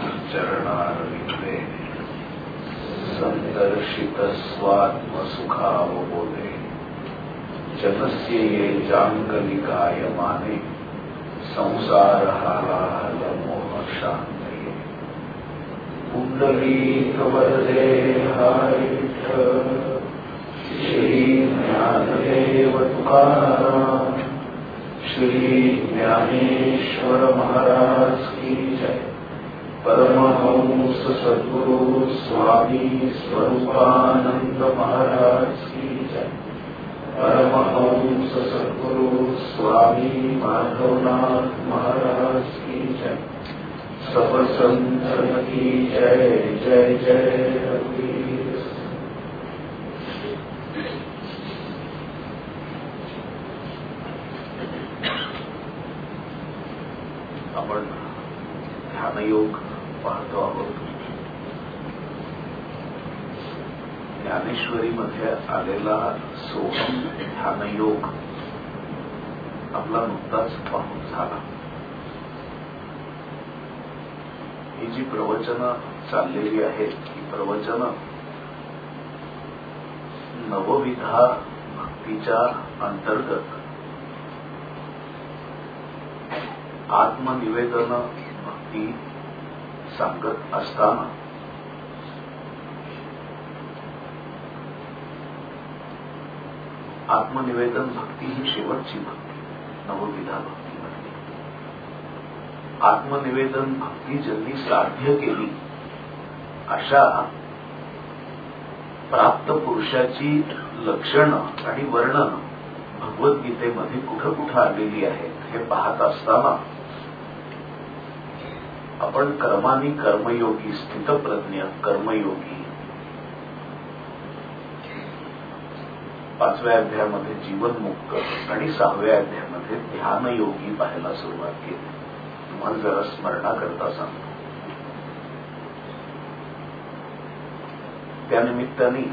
चरणारविंदे संदर्शितस्वात्मसुखावबोधे जनस्य ये जाङ्गलिकायमाने संसारहालाहलमोहशान्तये पुण्डरीकवरदे हाय विठ्ठल श्री ज्ञानदेव तुकाराम श्री ज्ञानेश्वर महाराज की जय। परमहंस सद्गुरु स्वामी स्वरूपानंद महाराज की जय। परमहंस सद्गुरु स्वामी माधवनाथ महाराज की जय। सब संतन की जय जय जय रघुवीर। आपण ध्यानयोग पाहतो आहोत। ज्ञानेश्वरीमध्ये आलेला सोहम ध्यानयोग आपला नुकताच पाहून झाला। ही जी प्रवचनं चाललेली आहेत ही प्रवचनं नवविधा भक्तीच्या अंतर्गत आत्मनिवेदन भक्ती सांगत असताना आत्मनिवेदन भक्ती ही शेवटची भक्ती नवविधा भक्ती म्हणते। आत्मनिवेदन भक्ती ज्यांनी साध्य केली अशा प्राप्त पुरुषाची लक्षणं आणि वर्णन भगवद्गीतेमध्ये कुठं कुठं आलेली आहेत हे पाहत असताना आपण कर्मानी कर्मयोगी, स्थितप्रज्ञ कर्मयोगी, 5व्या अध्यायामध्ये जीवनमुक्त आणि 6व्या अध्यायामध्ये ध्यानयोगी पाहायला सुरुवात केली। तुम्हाला जरा स्मरणाकरता सांगतो। त्यानिमित्ताने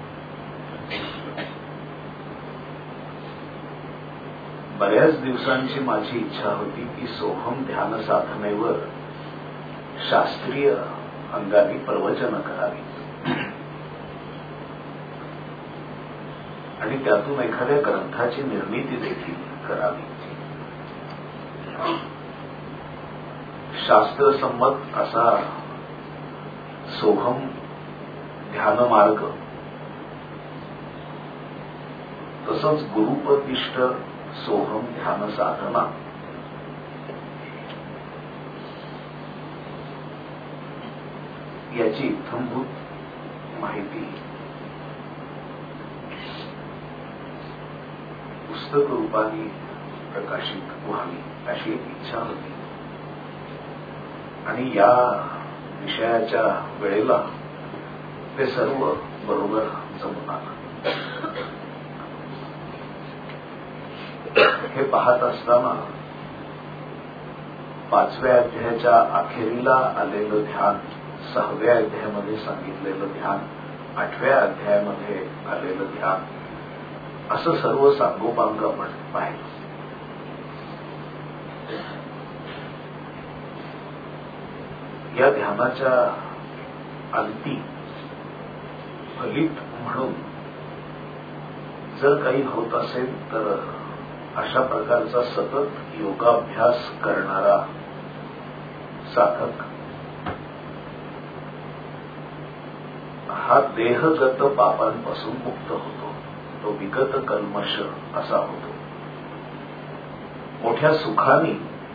बऱ्याच दिवसांची माझी इच्छा होती की सोहम ध्यान साधनेवर शास्त्रीय अंगाने प्रवचन करावी आणि त्यातून एखाद्या ग्रंथाची निर्मिती देखील करावी। शास्त्रसंमत असा सोहम ध्यान मार्ग, तसंच गुरुपदिष्ट सोहम ध्यान साधना याची इत्थंभूत माहिती पुस्तक रूपाने प्रकाशित व्हावी अशी एक इच्छा होती आणि या विषयाच्या वेळेला ते सर्व बरोबर जमून आलं। हे पाहत असताना 5व्या अध्यायाच्या अखेरीला आलेलं ध्यान, 6व्या अध्यायामध्ये सांगितलेलं ध्यान, 8व्या अध्यायामध्ये आलेलं ध्यान असं सर्व सांगोपांग आपण पाहिलं। या ध्यानाच्या अंती फलित म्हणून जर काही होत असेल तर अशा प्रकारचा सतत योगाभ्यास करणारा साधक हा देहगत पापांपासून मुक्त होतो, तो विगत कल्मश असा होतो। मोठ्या सुखाने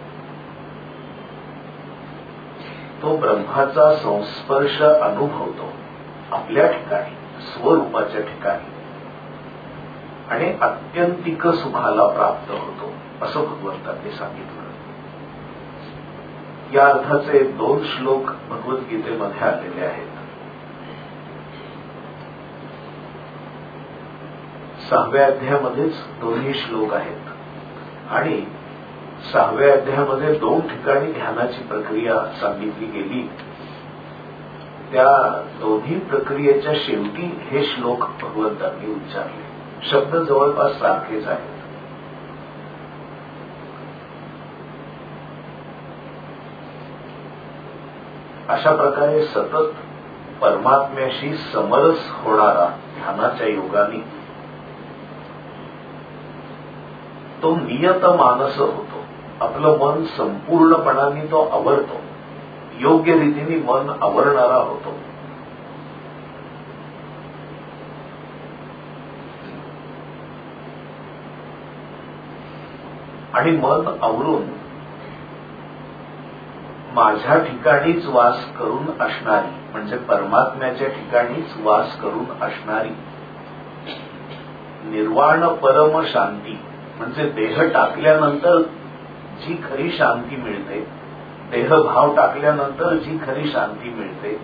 तो ब्रह्माचा संस्पर्श अनुभवतो आपल्या ठिकाणी, स्वरूपाच्या ठिकाणी, आणि आत्यंतिक सुखाला प्राप्त होतो असं भगवंतांनी सांगितलं। या अर्थाचे 2 श्लोक भगवद्गीतेमध्ये आलेले आहेत। 6व्या अध्यायामध्येच दोन्ही श्लोक आहेत आणि 6व्या अध्यायामध्ये 2 ठिकाणी ध्यानाची प्रक्रिया सांगितली गेली। त्या दोन्ही प्रक्रियेच्या शेवटी हे श्लोक भगवंतांनी उच्चारले। शब्द जवळपास सारखेच आहेत। अशा प्रकारे सतत परमात्म्याशी समरस होणारा ध्यानाच्या योगाने तो नियत मानस होतो. आपलं मन संपूर्णपणाने तो आवरतो, योग्य रीतीने मन आवरणारा होतो. आणि मन आवरून माझ्या ठिकाणीच वास करून असणारी, म्हणजे परमात्म्याच्या ठिकाणीच वास करून असणारी निर्वाण परम शांती, म्हणजे देह टाकल्यानंतर जी खरी शांती मिळते, देहभाव टाकल्यानंतर जी खरी शांती मिळते,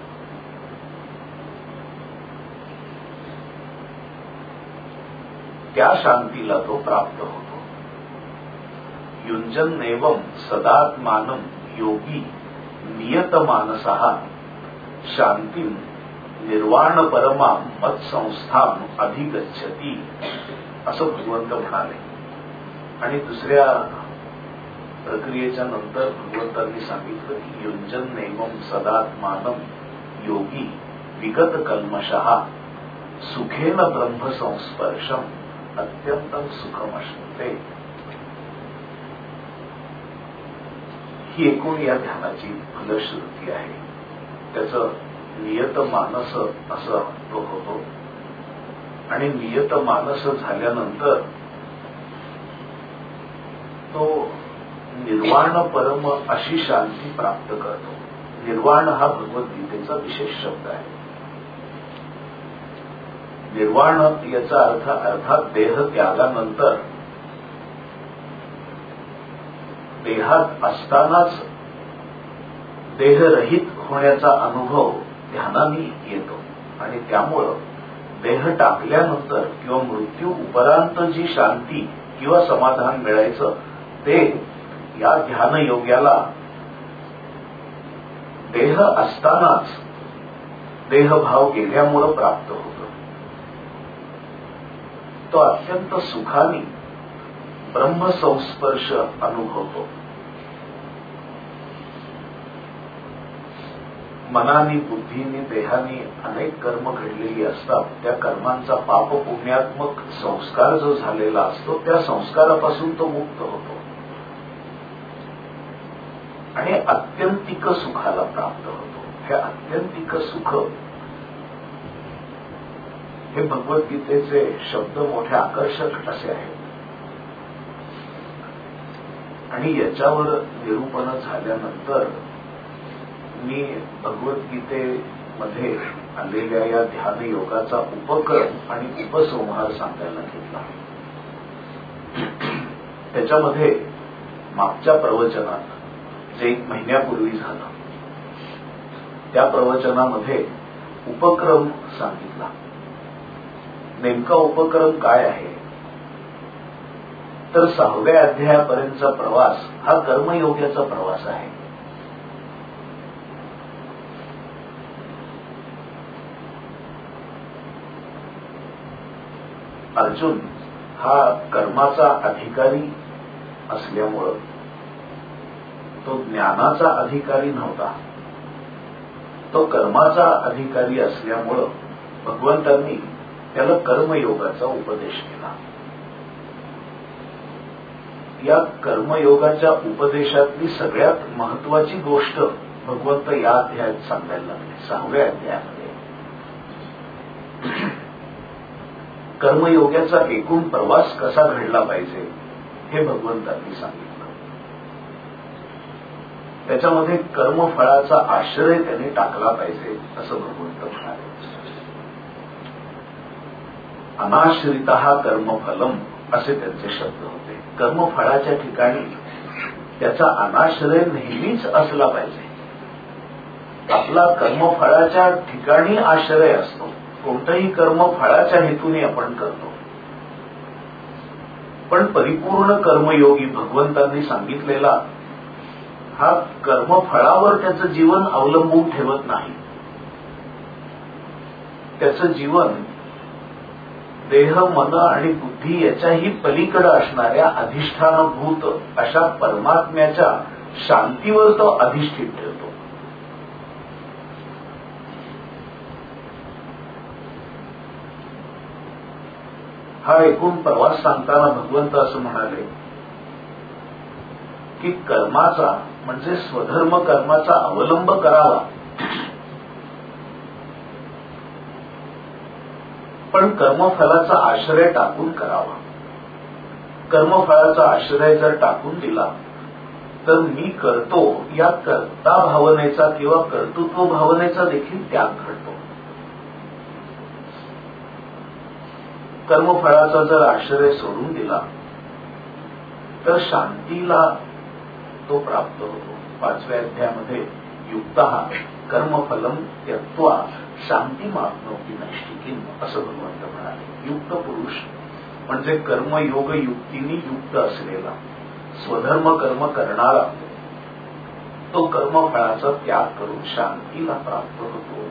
त्या शांतीला तो प्राप्त होतो. युंजन्नेवं सदात्मानं योगी नियतमानसः शांतीं निर्वाण परमा मत्संस्थाम अधिगच्छति, असं भगवंत म्हणाले. आणि दुसऱ्या प्रक्रियेच्या नंतर भगवंतांनी सांगितलं की युंजन्नेवं सदात्मानं योगी विगत कल्मषः सुखेन ब्रह्मसंस्पर्शम अत्यंतं सुखमश्नुते. ही एकूण या ध्यानाची फलश्रुती आहे. त्याचं नियत मानस असं तो होतो. आणि नियत मानस झाल्यानंतर तो निर्वाण परम अशी शांती प्राप्त करतो. निर्वाण हा भगवद्गीतेचा विशेष शब्द आहे. निर्वाण याचा अर्थ अर्थात देह त्यागानंतर देहात असतानाच देहरहित होण्याचा अनुभव ध्यानाने येतो. आणि त्यामुळं देह टाकल्यानंतर किंवा मृत्यू उपरांत जी शांती किंवा समाधान मिळायचं ते या ध्यानयोग्याला देह असतानाच देहभाव गेल्यामुळं प्राप्त होतो. तो अत्यंत सुखाने ब्रह्मसंस्पर्श अनुभवतो. मनाने, बुद्धीने, देहाने अनेक कर्म घडलेली असतात. त्या कर्मांचा पाप पुण्यात्मक संस्कार जो झालेला असतो त्या संस्कारापासून तो मुक्त होतो आणि आत्यंतिक सुखाला प्राप्त होतो. हे आत्यंतिक सुख हे भगवद्गीतेचे शब्द मोठे आकर्षक असे आहेत. आणि याच्यावर निरूपण झाल्यानंतर मी भगवद्गीतेमध्ये आलेल्या या ध्यानयोगाचा उपक्रम आणि उपसंहार सांगायला घेतला. त्याच्यामध्ये मागच्या प्रवचनात जे 1 महिन्यापूर्वी झालं त्या प्रवचनामध्ये उपक्रम सांगितला. नेमका उपक्रम काय आहे तर 6व्या अध्यायापर्यंतचा प्रवास हा कर्मयोगाचा प्रवास आहे. अर्जुन हा कर्माचा अधिकारी असल्यामुळं तो ज्ञानाचा अधिकारी नव्हता. तो कर्माचा अधिकारी असल्यामुळं भगवंतांनी त्याला कर्मयोगाचा उपदेश केला. या कर्मयोगाच्या उपदेशातली सगळ्यात महत्वाची गोष्ट भगवंत या अध्यायात सांगायला लागले. 6व्या अध्यायामध्ये कर्मयोगाचा एकूण प्रवास कसा घडला पाहिजे हे भगवंतांनी सांगितलं. त्याच्यामध्ये कर्मफळाचा आश्रय त्याने टाकला पाहिजे असं भगवंत म्हणाले. अनाश्रितः कर्मफलम असे त्यांचे शब्द होते. कर्मफळाच्या ठिकाणी त्याचा अनाश्रय नेहमीच असला पाहिजे. आपला कर्मफळाच्या ठिकाणी आश्रय असतो. कोणतंही कर्म फळाच्या हेतूने आपण करतो. पण परिपूर्ण कर्मयोगी भगवंतांनी सांगितलेला हा कर्मफळावर त्याचं जीवन अवलंबून ठेवत नाही. त्याचं जीवन देह, मन आणि बुद्धी याच्याही पलीकडे असणाऱ्या अधिष्ठानभूत अशा परमात्म्याच्या शांतीवर तो अधिष्ठित ठेवतो. हा एकूण प्रवास सांगताना भगवंत असं म्हणाले की कर्माचा म्हणजे स्वधर्म कर्माचा अवलंब करावा, पण कर्मफलाचा आश्रय टाकून करावा. कर्मफळाचा आश्रय जर टाकून दिला तर मी करतो या कर्ता भावनेचा किंवा कर्तृत्व भावनेचा देखील त्याग घडतो. कर्मफळाचा जर आश्रय सोडून दिला तर शांतीला तो प्राप्त होतो. 5व्या अध्यायामध्ये युक्तः कर्मफलम त्यक्त्वा शांती माप्नोति नैष्ठिकीम असं भगवंत म्हणाले. युक्त पुरुष म्हणजे कर्मयोग युक्तीने युक्त असलेला, स्वधर्म कर्म करणारा, तो कर्मफळाचा त्याग करून शांतीला प्राप्त होतो.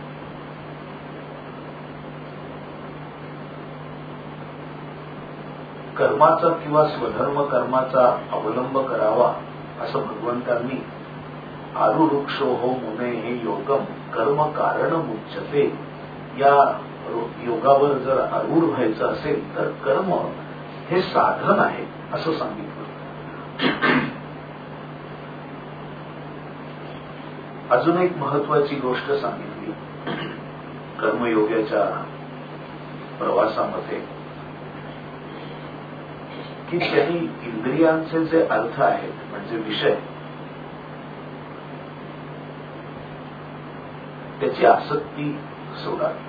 कर्माचा किंवा स्वधर्म कर्माचा अवलंब करावा असं भगवंतांनी आरुरुक्षो हो मुने हे योगम कर्म कारण मुच्यते या योगावर जर आरूढ व्हायचं असेल तर कर्म हे साधन आहे असं सांगितलं. अजून एक महत्वाची गोष्ट सांगितली कर्मयोगाच्या प्रवासामध्ये की त्यांनी इंद्रियांचे जे अर्थ आहेत म्हणजे विषय, त्याची आसक्ती सोडावी.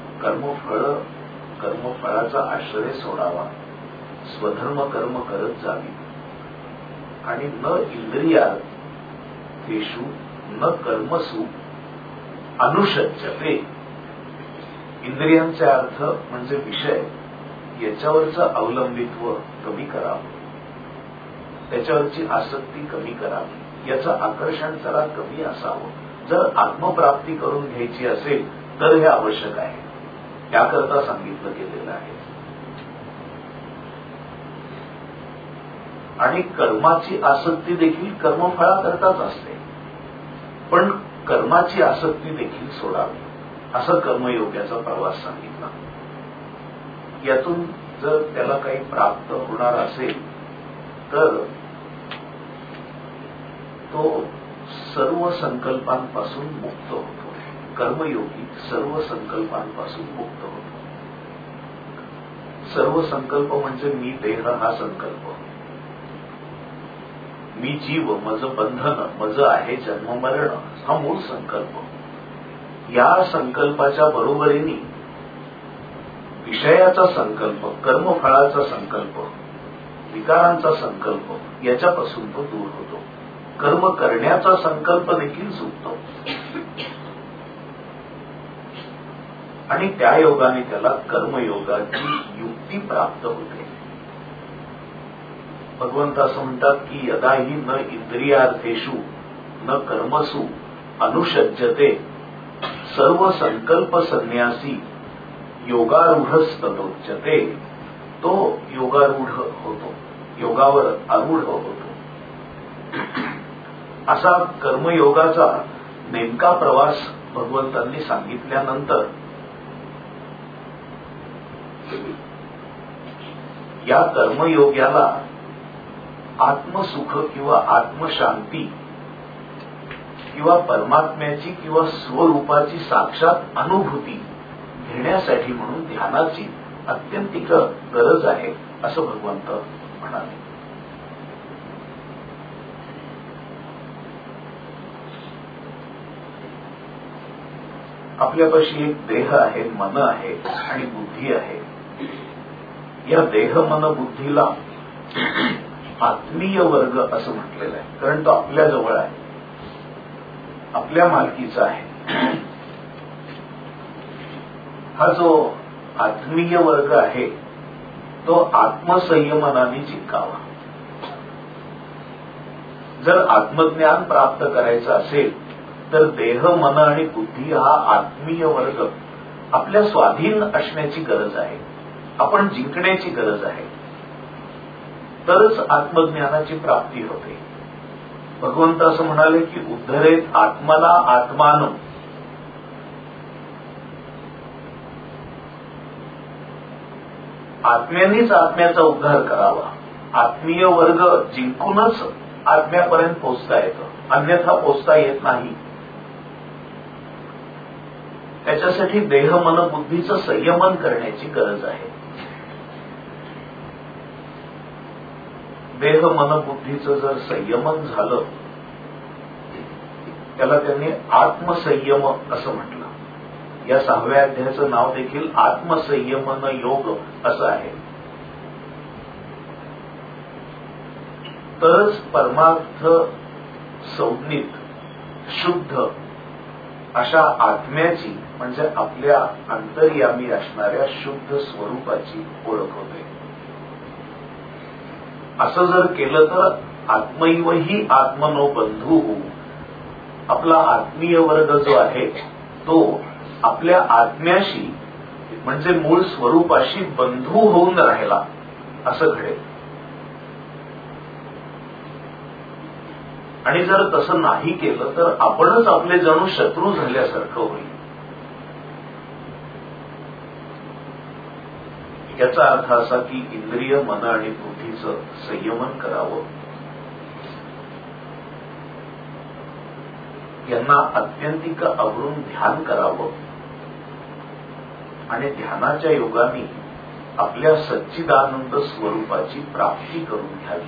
कर्मफळाचा आश्रय सोडावा, स्वधर्म कर्म करत जावी आणि न इंद्रियार्थेषु न कर्मसु अनुषज्यते. इंद्रियांचे अर्थ म्हणजे विषय, याच्यावरचं अवलंबित्व कमी करावं, त्याच्यावरची आसक्ती कमी करावी, याचं आकर्षण जरा कमी असावं. जर आत्मप्राप्ती करून घ्यायची असेल तर हे आवश्यक आहे, त्याकरता सांगितलं गेलेलं आहे. आणि कर्माची आसक्ती देखील कर्मफळाकरताच असते, पण कर्माची आसक्ती देखील सोडावी असं कर्मयोगाचा प्रवास सांगितला. यातून जर त्याला काही प्राप्त होणार असेल तर तो सर्व संकल्पांपासून मुक्त होतो. कर्मयोगी सर्व संकल्पांपासून मुक्त होतो. सर्व संकल्प म्हणजे मी देह हा संकल्प, मी जीव, माझं बंधन, माझं आहे जन्म मरण हा मूळ संकल्प. या संकल्पाच्या बरोबरीने विषयाचा संकल्प, कर्मफळाचा संकल्प, विकारांचा संकल्प याच्यापासून तो दूर होतो. कर्म करण्याचा संकल्प देखील सुटतो आणि त्या योगाने त्याला कर्मयोगाची युक्ती प्राप्त होते. भगवंत असं म्हणतात की यदाही न इंद्रियार्थेषु न कर्मसु अनुषज्यते सर्व संकल्प संन्यासी योगारूढस्ततोच्यते. तो योगारूढ होतो, योगावर आरूढ होतो. असा कर्मयोगाचा नेमका प्रवास भगवंतांनी सांगितल्यानंतर या कर्मयोग्याला आत्मसुख किंवा आत्मशांती किंवा परमात्म्याची किंवा स्वरूपाची साक्षात अनुभूती घेण्यासाठी म्हणून ध्यानाची अत्यंतिक गरज आहे असं भगवंत म्हणाले. आपल्यापाशी एक देह आहे, मन आहे आणि बुद्धी आहे. या देह मन बुद्धीला आत्मीय वर्ग असं म्हटलेलं आहे, कारण तो आपल्या जवळ आहे, आपल्या मालकीचा आहे. हा जो आत्मीय वर्ग आहे तो आत्मसंयमनाने जिंकावा. जर आत्मज्ञान प्राप्त करायचं असेल तर देह मन आणि बुद्धी हा आत्मीय वर्ग आपल्या स्वाधीन असण्याची गरज आहे, आपण जिंकण्याची गरज आहे, तरच आत्मज्ञानाची प्राप्ती होते. भगवंत असं म्हणाले की उद्धरेत आत्मला आत्मान. आत्म्यानेच आत्म्याचा उद्धार करावा, आत्मीय वर्ग जिंकूनच आत्म्यापर्यंत पोहोचता येतं, अन्यथा पोहोचता येत नाही. त्याच्यासाठी देह मन बुद्धीचं संयमन करण्याची गरज आहे. देह मन बुद्धीचं जर संयमन झालं, त्याला त्यांनी आत्मसंयम असं म्हटलं. या 6व्या अध्यायाचं नाव देखील आत्मसंयमन योग असं आहे. तरच परमार्थ संज्ञित शुद्ध अशा आत्म्याची म्हणजे आपल्या अंतर्यामी असणाऱ्या शुद्ध स्वरूपाची ओळख होते. असं जर केलं तर आत्मैव ही आत्मनो बंधू, आपला आत्मीय वर्ग जो आहे तो आपल्या आत्म्याशी म्हणजे मूळ स्वरूपाशी बंधू होऊन राहिला असं घडेल. आणि जर तसं नाही केलं तर आपणच आपले जणू शत्रू झाल्यासारखं होईल. याचा अर्थ असा की इंद्रिय मन आणि बुद्धीचं संयमन करावं, यांना अत्यंतिक आवरून ध्यान करावं आणि ध्यानाच्या योगाने आपल्या सच्चिदानंद स्वरूपाची प्राप्ती करून घ्यावी.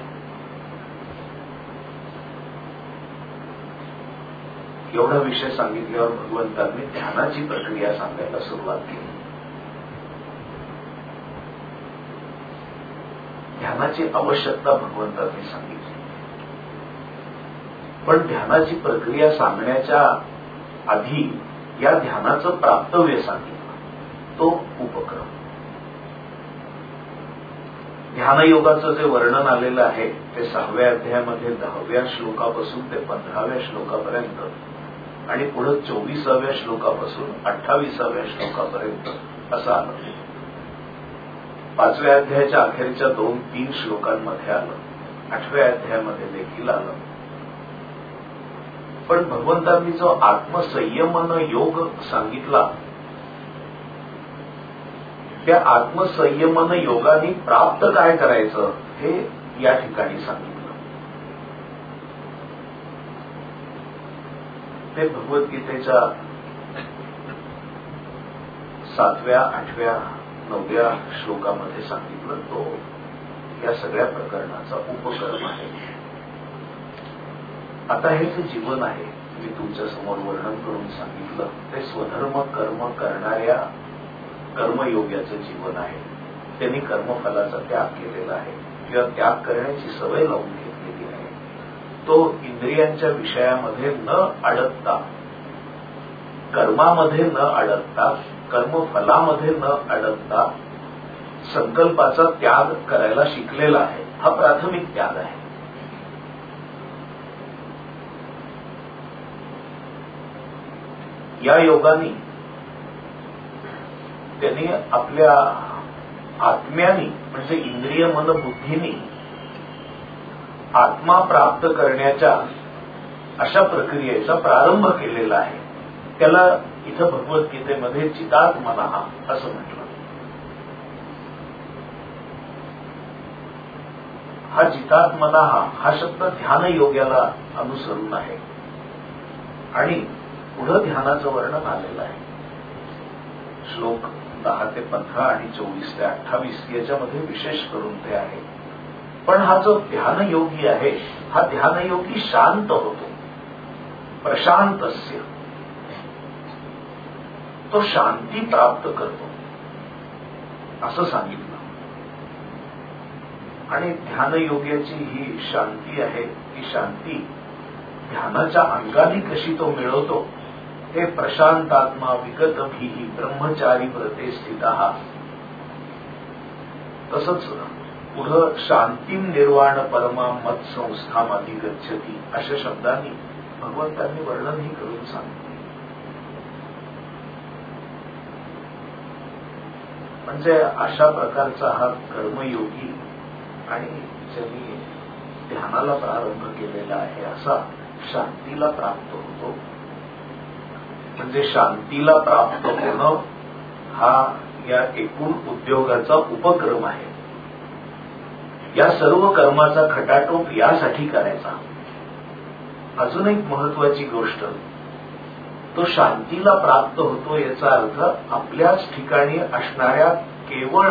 एवढा विषय सांगितल्यावर भगवंतांनी ध्यानाची प्रक्रिया सांगायला सुरुवात केली. ध्यानाची आवश्यकता भगवंतांनी सांगितली, पण ध्यानाची प्रक्रिया सांगण्याच्या आधी या ध्यानाचं प्राप्तव्य सांगितलं, तो उपक्रम. ध्यानयोगाचं जे वर्णन आलेलं आहे ते 6व्या अध्यायामध्ये 10व्या श्लोकापासून ते 15व्या श्लोकापर्यंत आणि पुढे 24व्या श्लोकापासून 28व्या श्लोकापर्यंत असं आलं. 5व्या अध्यायाच्या अखेरच्या 2-3 श्लोकांमध्ये आलं, 8व्या अध्यायामध्ये देखील आलं. पण भगवंतांनी जो आत्मसंयमन योग सांगितला, त्या आत्मसंयमन योगाने प्राप्त काय करायचं हे या ठिकाणी सांगितलं. ते भगवद्गीतेच्या 7व्या, 8व्या, 9व्या श्लोकामध्ये सांगितलं. तो या सगळ्या प्रकरणाचा उपक्रम आहे. आता हे जे जीवन आहे मी तुमच्या समोर वर्णन करून सांगितलं, ते स्वधर्म कर्म करणाऱ्या कर्मयोग्याचं जीवन आहे. त्यांनी कर्मफलाचा त्याग केलेला आहे किंवा त्याग करण्याची सवय लावून घेतलेली आहे. तो इंद्रियांच्या विषयामध्ये न अडकता, कर्मामध्ये न अडकता, कर्मफलामध्ये न अडकता संकल्पाचा त्याग करायला शिकलेला आहे. हा प्राथमिक त्याग आहे. या योगाने त्यांनी आपल्या आत्म्यानी म्हणजे इंद्रिय मन बुद्धीनी आत्मा प्राप्त करण्याच्या अशा प्रक्रियेचा प्रारंभ केलेला आहे. त्याला इथं भगवद्गीतेमध्ये चिदात्मनः असं म्हटलं. हा चिदात्मनः हा शब्द ध्यान योग्याला अनुसरून आहे आणि पुढं ध्यानाचं वर्णन आलेलं आहे. श्लोक 10 ते 15 आणि 24 ते 28 याच्यामध्ये विशेष करून ते आहे. पण हा जो ध्यानयोगी आहे, हा ध्यानयोगी शांत होतो, प्रशांतस्य, तो शांती प्राप्त करतो असं सांगितलं. आणि ध्यानयोग्याची ही शांती आहे, ती शांती ध्यानाच्या अंगाने कशी तो मिळवतो, हे प्रशांतात्मा विगत भीही ब्रह्मचारी व्रते स्थितः. तसंच पुढं शांतीम निर्वाण परमा मत संस्थामाधिगच्छति अशा शब्दांनी भगवंतांनी वर्णनही करून सांगितले. म्हणजे अशा प्रकारचा हा कर्मयोगी आणि ज्यांनी ध्यानाला प्रारंभ केलेला आहे असा शांतीला प्राप्त होतो. म्हणजे शांतीला प्राप्त होणं हा या एकूण उद्योगाचा उपक्रम आहे. या सर्व कर्माचा खटाटोप यासाठी करायचा. अजून एक महत्वाची गोष्ट, तो शांतीला प्राप्त होतो याचा अर्थ आपल्याच ठिकाणी असणाऱ्या केवळ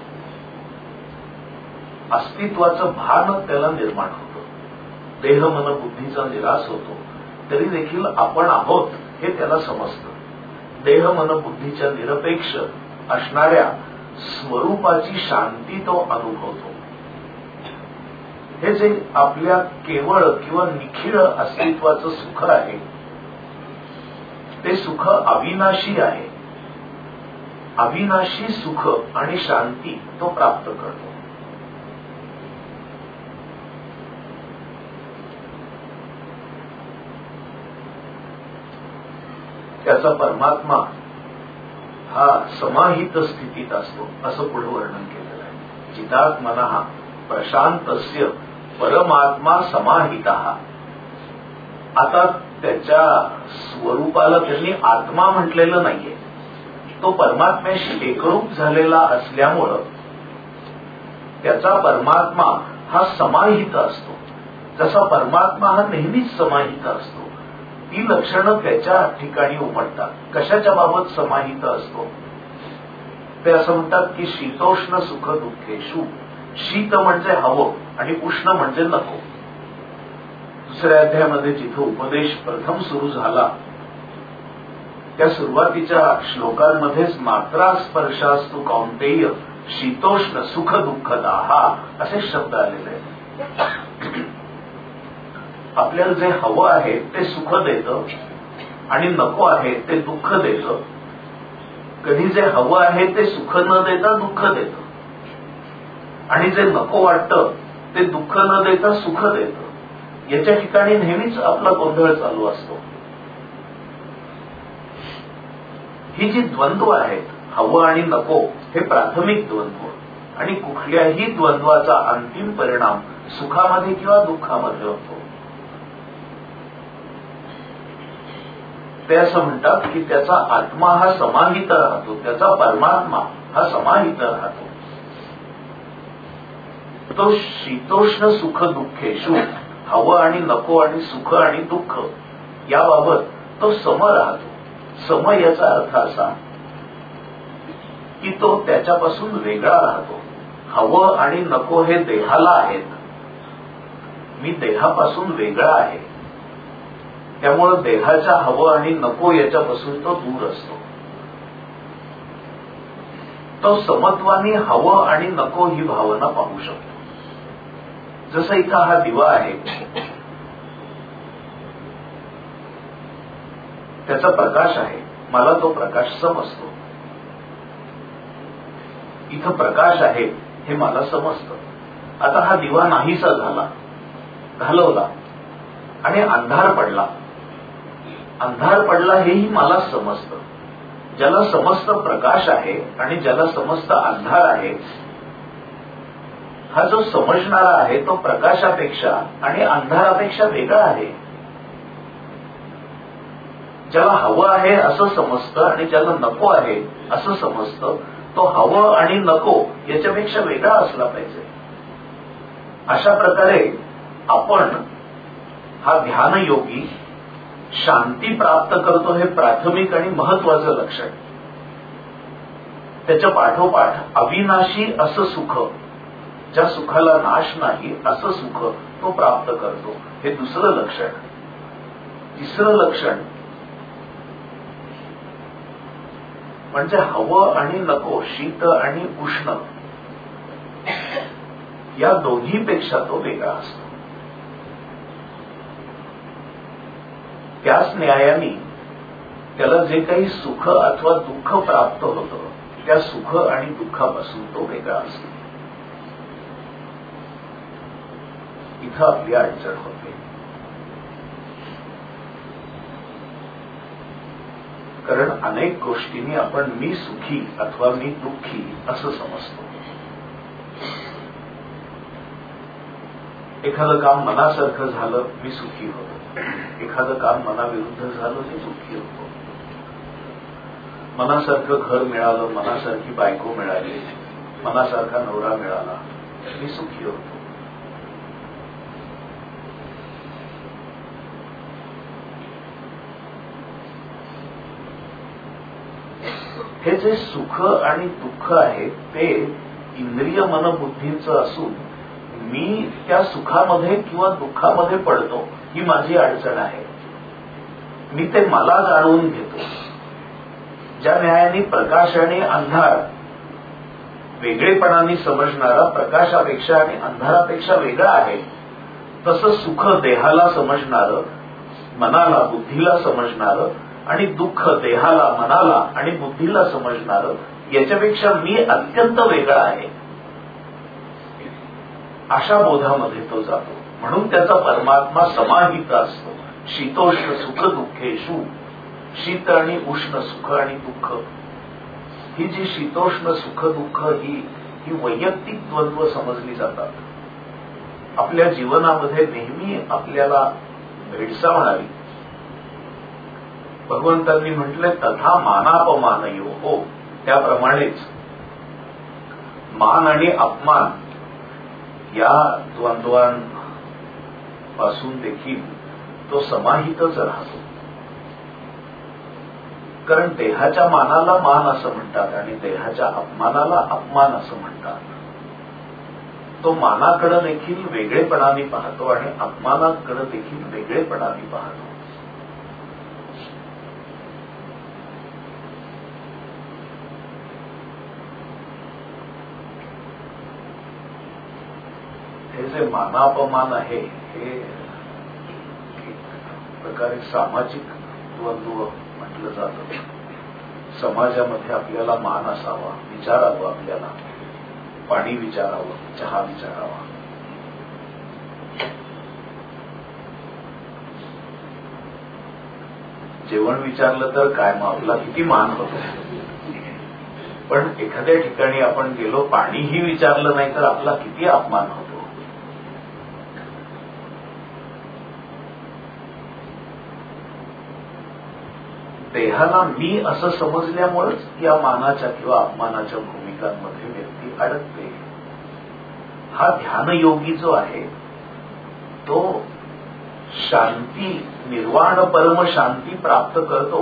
अस्तित्वाचं भान त्याला निर्माण होतं. देह मन बुद्धीचा निराश होतो तरी देखील आपण आहोत हे त्याला समजतं. देह मन बुद्धीच्या निरपेक्ष असणाऱ्या स्वरूपाची शांती तो अनुभवतो. हे जे आपल्या केवळ किंवा निखिळ अस्तित्वाचं सुख आहे ते सुख अविनाशी आहे. अविनाशी सुख आणि शांती तो प्राप्त करतो. त्याचा परमात्मा हा समाहित स्थितीत असतो असं पुढे वर्णन केलेलं आहे. चिदात्मनः प्रशांतस्य परमात्मा समाहितः. आता त्याच्या स्वरूपाला त्यांनी आत्मा म्हटलेलं नाहीये. तो परमात्म्याशी एकरूप झालेला असल्यामुळं त्याचा परमात्मा हा समाहित असतो. जसा परमात्मा हा नेहमीच समाहित असतो ती लक्षणं त्याच्या ठिकाणी उमटतात. कशाच्या बाबत समाहित असतो ते असं म्हणतात की शीतोष्ण सुख दुःखेषु. शीत म्हणजे हवं आणि उष्ण म्हणजे नको. दुसऱ्या अध्यायामध्ये जिथं उपदेश प्रथम सुरू झाला त्या सुरुवातीच्या श्लोकांमध्येच मात्रा स्पर्शास्तु कौंतेय शीतोष्ण सुख दुःखदाहा असे शब्द आलेले आहेत. आपल्याला जे हवं आहे ते सुख देतं आणि नको आहे ते दुःख देतं. कधी जे हवं आहे ते सुख न देता दुःख देतं आणि जे नको वाटतं ते दुःख न देता सुख देतं. याच्या ठिकाणी नेहमीच आपला गोंधळ चालू असतो. ही जी द्वंद्व आहेत हवं आणि नको हे प्राथमिक द्वंद्व आणि कुठल्याही द्वंद्वाचा अंतिम परिणाम सुखामध्ये किंवा दुःखामध्ये होतो. ते असं म्हणतात की त्याचा आत्मा हा समाहित राहतो. त्याचा परमात्मा हा समाहित राहतो. तो शीतोष्ण सुख दुःखेषु हवं आणि नको आणि सुख आणि दुःख याबाबत तो सम राहतो. सम याचा अर्थ असा की तो त्याच्यापासून वेगळा राहतो. हवं आणि नको हे देहाला आहेत. मी देहापासून वेगळा आहे त्यामुळे देहाच्या हवं आणि नको याच्यापासून तो दूर असतो. तो समत्वानी हवं आणि नको ही भावना पाहू शकतो. जसं इथं हा दिवा आहे त्याचा प्रकाश आहे. मला तो प्रकाश समजतो. इथं प्रकाश आहे हे मला समजतं. आता हा दिवा नाहीसा झाला घालवला आणि अंधार पडला. अंधार पडला हेही मला समजतं. ज्याला समस्त प्रकाश आहे आणि ज्याला समस्त अंधार आहे हा जो समजणारा आहे तो प्रकाशापेक्षा आणि अंधारापेक्षा वेगळा आहे. ज्याला हवं आहे असं समजतं आणि ज्याला नको आहे असं समजतं तो हवं आणि नको याच्यापेक्षा वेगळा असला पाहिजे. अशा प्रकारे आपण हा ध्यानयोगी शांती प्राप्त करतो हे प्राथमिक आणि महत्वाचं लक्षण. त्याच्या पाठोपाठ अविनाशी असं सुख ज्या सुखाला नाश नाही असं सुख तो प्राप्त करतो हे दुसरं लक्षण. तिसरं लक्षण म्हणजे हवं आणि नको शीत आणि उष्ण या दोन्हीपेक्षा तो वेगळा असतो. त्याच न्यायाने त्याला जे काही सुख अथवा दुःख प्राप्त होतं त्या सुख आणि दुःखापासून तो वेगळा असतो. इथं आपली अडचण होते. कारण अनेक गोष्टींनी आपण मी सुखी अथवा मी दुःखी असं समजतो. एखादं काम मनासारखं झालं मी सुखी होतो. एखादं काम मनाविरुद्ध झालं मी दुःखी होतो. मनासारखं घर मिळालं, मनासारखी बायको मिळाली, मनासारखा नवरा मिळाला, मी सुखी होतो. हे जे सुख आणि दुःख आहे ते इंद्रिय मनबुद्धीचं असून मी त्या सुखामध्ये किंवा दुःखामध्ये पडतो, ही माझी अडचण आहे. मी ते मला जाणून घेतो. ज्या न्यायाने प्रकाश आणि अंधार वेगळेपणाने समजणारा प्रकाशापेक्षा आणि अंधारापेक्षा वेगळा आहे, तसं सुख देहाला समजणारं, मनाला बुद्धीला समजणारं, आणि दुःख देहाला मनाला आणि बुद्धीला समजणारं याच्यापेक्षा मी अत्यंत वेगळा आहे, अशा बोधामध्ये तो जातो. म्हणून त्याचा परमात्मा समाहित असतो. शीतोष्ण सुख दुःखेषु, शीत आणि उष्ण, सुख आणि दुःख, ही जी शीतोष्ण सुख दुःख ही वैयक्तिक द्वंद्व समजली जातात. आपल्या जीवनामध्ये नेहमी आपल्याला भेडसावणारी. भगवंतांनी म्हटले तथा मानापमानयो हो, त्याप्रमाणेच मान आणि अपमान या द्वंद्वांपासून देखील तो समाहितच राहतो. कारण देहाच्या मानाला मान असं म्हणतात आणि देहाच्या अपमानाला अपमान असं म्हणतात. तो मानाकडे देखील वेगळेपणाने पाहतो आणि अपमानाकडे देखील वेगळेपणाने पाहतो. हे जे मानापमान आहे हे एक प्रकारे सामाजिक द्वंद्व म्हटलं जातं. समाजामध्ये आपल्याला मान असावा, विचारावं, आपल्याला पाणी विचारावं, चहा विचारावा. जेवण विचारलं तर काय, मग आपला किती मान होतो. पण एखाद्या ठिकाणी आपण गेलो, पाणीही विचारलं नाही तर आपला किती अपमान होतो. देहाला मी असं समजल्यामुळेच या मानाच्या किंवा अपमानाच्या भूमिकांमध्ये व्यक्ती अडकते. हा ध्यानयोगी जो आहे तो शांती, निर्वाण परम शांती प्राप्त करतो.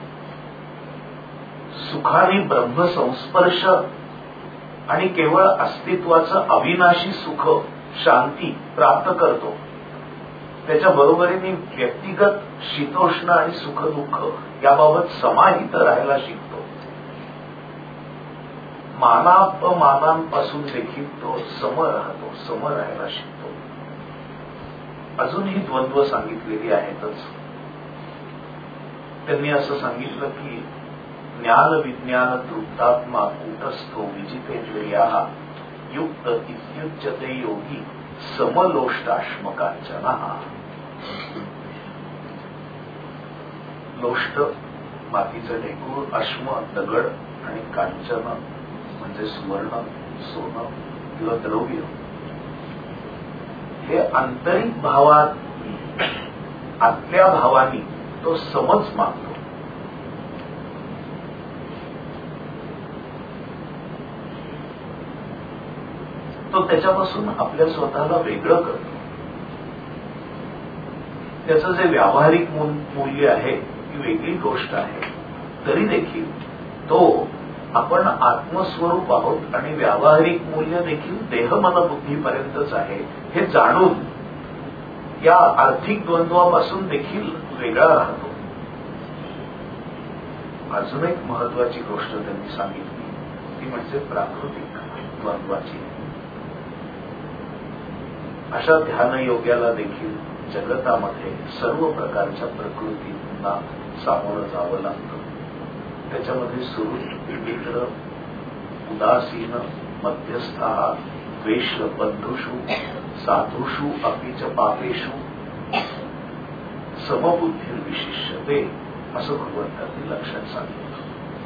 सुखाने ब्रह्मसंस्पर्श आणि केवळ अस्तित्वाचं अविनाशी सुख, शांती प्राप्त करतो. त्याच्या बरोबरीने व्यक्तिगत शीतोष्ण आणि सुख दुःख याबाबत समाहित राहायला शिकतो. मानापमानांपासून देखील तो सम राहतो, सम राहायला शिकतो. अजून ही द्वंद्व सांगितलेली आहेतच. त्यांनी असं सांगितलं की ज्ञान विज्ञान तृप्तात्मा कूटस्थो विजितेंद्रिया युक्त इत्युच्यते योगी समलोष्टाश्मकांचन. लोष्ट मातीचं ढेकूळ, अश्म दगड आणि कांचन म्हणजे सुवर्ण, सोनं किंवा द्रव्य. हे आंतरिक भावात आतल्या भावानी तो समज मागतो. तो त्याच्यापासून आपल्या स्वतःला वेगळं करतो. त्याचं जे व्यावहारिक मूल्य आहे ही वेगळी गोष्ट आहे, तरी देखील तो आपण आत्मस्वरूप आहोत आणि व्यावहारिक मूल्य देखील देह मन बुद्धीपर्यंतच आहे हे जाणून या आर्थिक द्वंद्वापासून देखील वेगळा राहतो. अजून एक महत्वाची गोष्ट त्यांनी सांगितली ती म्हणजे प्राकृतिक द्वंद्वाची. अशा ध्यानयोग्याला देखील जगतामध्ये सर्व प्रकारच्या प्रकृतींना सामोरं जावं लागतं. त्याच्यामध्ये सुहृद, मित्र, उदासीन, मध्यस्था, द्वेष, बंधुषु, साधुषु अपि च पापेषु समबुद्धिर्विशिष्यते असं भगवंतांनी लक्षात सांगितलं.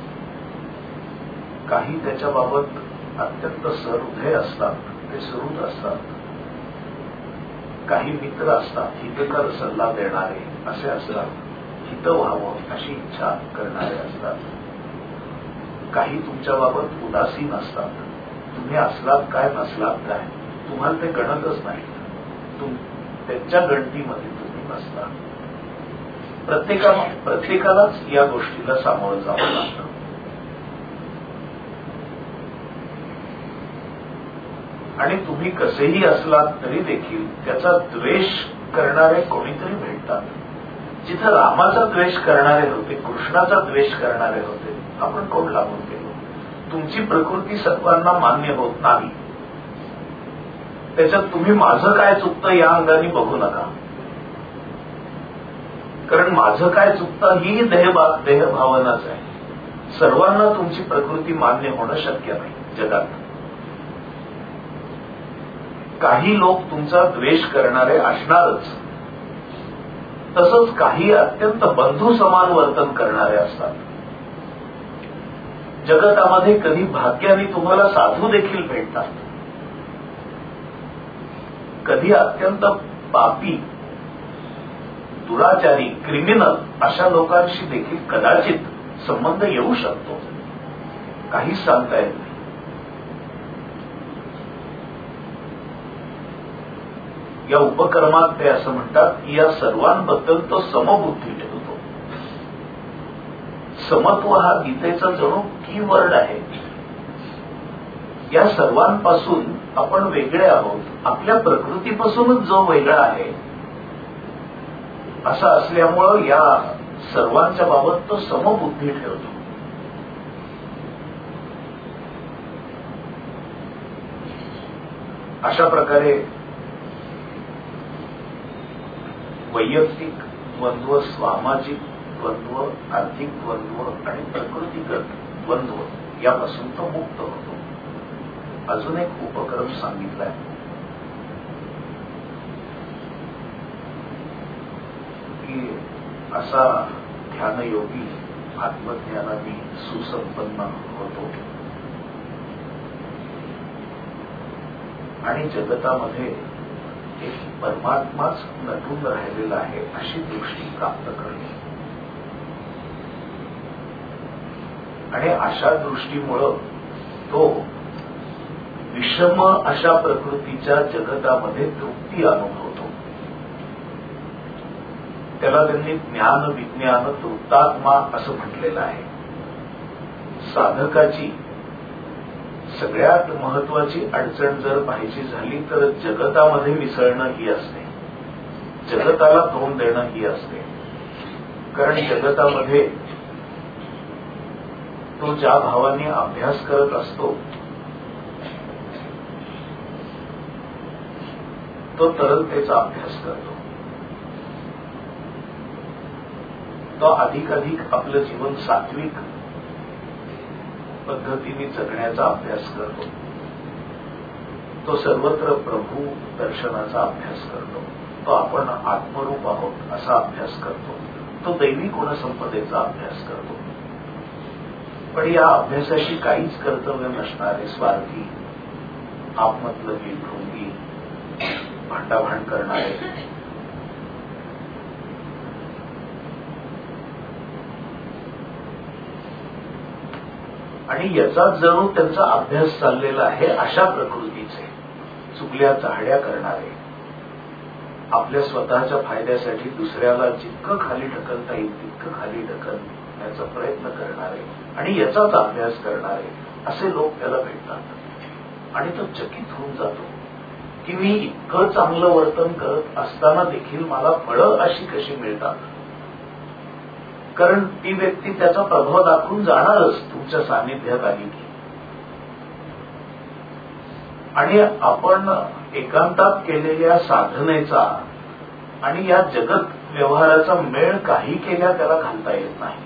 काही त्याच्याबाबत अत्यंत सहृदय असतात, ते सुहृद असतात. काही मित्र असतात, हितकर सल्ला देणारे असे असतात, हित व्हावं अशी इच्छा करणारे असतात. काही तुमच्याबाबत उदासीन असतात. तुम्ही असलात काय नसलात काय तुम्हाला ते गणतच नाही. त्यांच्या गणतीमध्ये तुम्ही नसता. प्रत्येकालाच या गोष्टीला सामोरं जावं लागतं. आणि तुम्ही कसेही असलात तरी देखील त्याचा द्वेष करणारे कोणीतरी भेटतात. जिथं रामाचा द्वेष करणारे होते, कृष्णाचा द्वेष करणारे होते, आपण कोण लागून गेलो. तुमची प्रकृती सर्वांना मान्य होत नाही. त्याच्यात तुम्ही माझं काय चुकतं या अंगाने बघू नका. कारण माझं काय चुकतं ही देहभावनाच आहे. सर्वांना तुमची प्रकृती मान्य होणं शक्य नाही जगात. काही लोक तुमचा द्वेष करणारे असणारच. तसंच काही अत्यंत बंधू समान वर्तन करणारे असतात. जगतामध्ये कधी भाग्याने तुम्हाला साधू देखील भेटतात. कधी अत्यंत पापी, दुराचारी, क्रिमिनल अशा लोकांशी देखील कदाचित संबंध येऊ शकतो. काहीच सांगता येत नाही. या उपक्रमात ते असं म्हणतात की या सर्वांबद्दल तो समबुद्धी ठेवतो. समत्व हा गीतेचा जणू कीवर्ड आहे. या सर्वांपासून आपण वेगळे आहोत. आपल्या प्रकृतीपासूनच जो वेगळा आहे असं असल्यामुळं या सर्वांच्या बाबत तो समबुद्धी ठेवतो. अशा प्रकारे वैयक्तिक द्वंद्व, सामाजिक द्वंद्व, आर्थिक द्वंद्व आणि प्रकृतीगत द्वंद्व यापासून तो मुक्त होतो. अजून एक उपक्रम सांगितलाय की असा ध्यानयोगी आत्मज्ञानाने सुसंपन्न होतो आणि जगतामध्ये एक परमात्माच नटून राहिलेला आहे अशी दृष्टी प्राप्त करणे. आणि अशा दृष्टीमुळं तो विषम अशा प्रकृतीच्या जगतामध्ये तृप्ती अनुभवतो. त्याला त्यांनी ज्ञान विज्ञान तृप्तात्मा असं म्हटलेलं आहे. साधकाची सगळ्यात महत्वाची अडचण जर पाहिजे झाली तर जगतामध्ये मिसळणं ही असते. जगताला तोंड देणं ही असते. कारण जगतामध्ये तो ज्या भावाने अभ्यास करत असतो तो तरलतेचा अभ्यास करतो. तो अधिकाधिक आपलं जीवन सात्विक पद्धतीने जगण्याचा अभ्यास करतो. तो सर्वत्र प्रभू दर्शनाचा अभ्यास करतो. तो आपण आत्मरूप आहोत असा अभ्यास करतो. तो दैवी गुणसंपदेचा अभ्यास करतो. पण या अभ्यासाशी काहीच कर्तव्य नसणारे स्वार्थी, आपमतलबी, ढोंगी, भांडाभांड करणारे, आणि याचा जणू त्यांचा अभ्यास चाललेला आहे अशा प्रकृतीचे चुकल्या चाहड्या करणारे, आपल्या स्वतःच्या फायद्यासाठी दुसऱ्याला जितकं खाली ढकलता येईल तितकं खाली ढकलण्याचा प्रयत्न करणारे आणि याचाच अभ्यास करणारे असे लोक त्याला भेटतात. आणि तो चकित होऊन जातो की मी इतकं चांगलं वर्तन करत असताना देखील मला फळं अशी कशी मिळतात. कारण ती व्यक्ती त्याचा प्रभाव दाखवून जाणारच तुमच्या सानिध्यात आली की. आणि आपण एकांतात केलेल्या साधनेचा आणि या जगत व्यवहाराचा मेळ काही केल्या त्याला घालता येत नाही.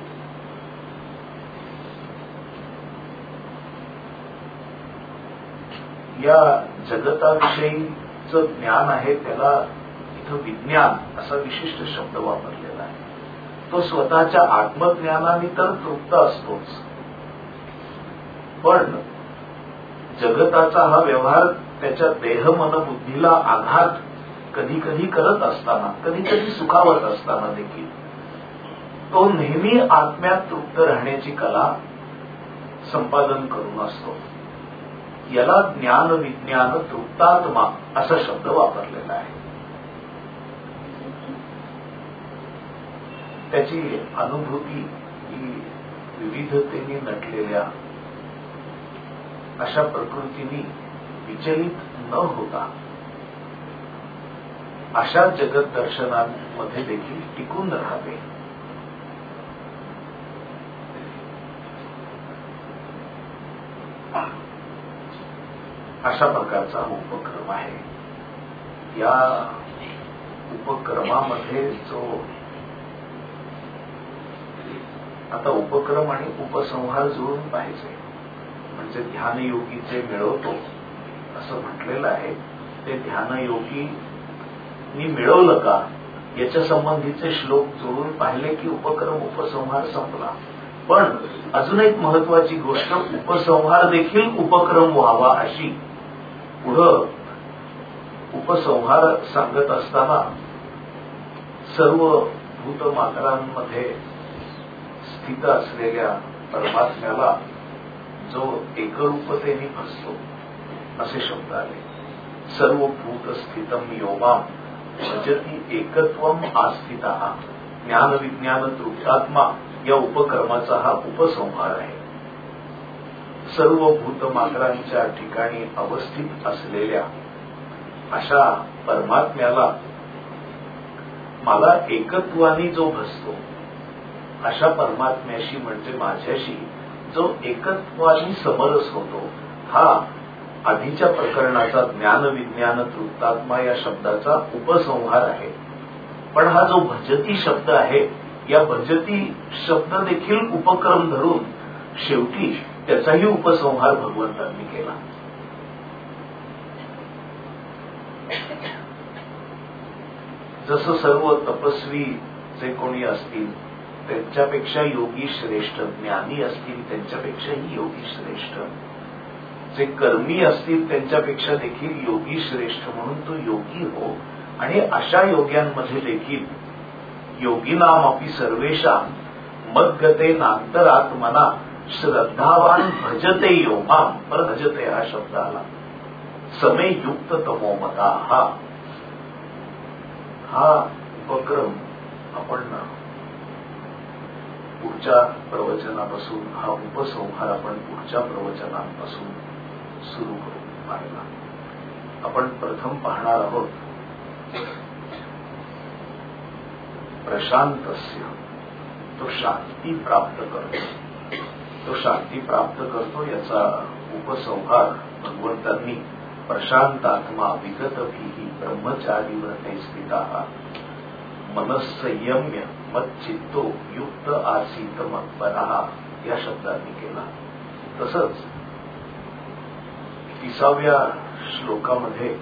या जगताविषयीचं ज्ञान आहे त्याला इथं विज्ञान असा विशिष्ट शब्द वापरलेला आहे. तो स्वतःच्या आत्मज्ञानाने तर तृप्त असतोच, पण जगताचा हा व्यवहार त्याच्या देह मन बुद्धीला आघात कधी कधी करत असताना, कधी कधी सुखावत असताना देखील तो नेहमी आत्म्यात तृप्त राहण्याची कला संपादन करून असतो. याला ज्ञान विज्ञान तृप्तात्मा असा शब्द वापरलेला आहे. त्याची अनुभूती ही विविधतेने नटलेल्या अशा प्रकृतीने विचलित न होता अशा जगत दर्शनांमध्ये देखील टिकून राहावे. अशा प्रकारचा उपक्रम आहे. या उपक्रमामध्ये जो आता उपक्रम आणि उपसंहार जुळून पाहिजे, म्हणजे ध्यानयोगीचे मिळवतो असं म्हटलेलं आहे. ते ध्यानयोगीनी मिळवलं का याच्या संबंधीचे श्लोक जोडून पाहिले की उपक्रम उपसंहार संपला. पण अजून एक महत्वाची गोष्ट, उपसंहार देखील उपक्रम व्हावा अशी पुढं उपसंहार सांगत असताना सर्व भूतमात्रांमध्ये स्थित असलेल्या परमात्म्याला जो एकरूपतेने भसतो असे शब्द आले. सर्व भूत स्थितम योमाम भजती एकत्वम आस्थितः. ज्ञान विज्ञान तृप्तात्मा या उपक्रमाचा हा उपसंहार आहे. सर्व भूतमात्रांच्या ठिकाणी अवस्थित असलेल्या अशा परमात्म्याला मला एकत्वाने जो भसतो अशा परमात्म्याशी म्हणजे माझ्याशी जो एकत्वाने समरस होतो, हा आधीच्या प्रकरणाचा ज्ञान विज्ञान तृप्तात्मा या शब्दाचा उपसंहार आहे. पण हा जो भजती शब्द आहे, या भजती शब्द देखील उपक्रम धरून शेवटी त्याचाही उपसंहार भगवंतांनी केला. जसं सर्व तपस्वी जे कोणी असतील त्यांच्यापेक्षा योगी श्रेष्ठ, ज्ञानी असतील त्यांच्यापेक्षाही योगी श्रेष्ठ, जे कर्मी असतील त्यांच्यापेक्षा देखील योगी श्रेष्ठ, म्हणून तो योगी हो. आणि अशा योग्यांमध्ये देखील योगिनामपि सर्वेषां मद्गते नांतरात्मना श्रद्धावान भजते योमाम. पर भजते हा शब्द आला. समे युक्त तमोमता हा उपक्रम आपण पुढच्या प्रवचनापासून, हा उपसंहार आपण पुढच्या प्रवचनांपासून सुरू करून पाहिला. आपण प्रथम पाहणार आहोत प्रशांतस्य. तो शांती प्राप्त करतो. तो शांती प्राप्त करतो याचा उपसंहार भगवंतांनी प्रशांतात्मा विगतभिः ब्रह्मचारी व्रते स्थिताः मनस्संयम्य मच्चित्तो युक्त आसीत मत्परः या शब्दांनी केला. तसंच 30व्या श्लोकामध्ये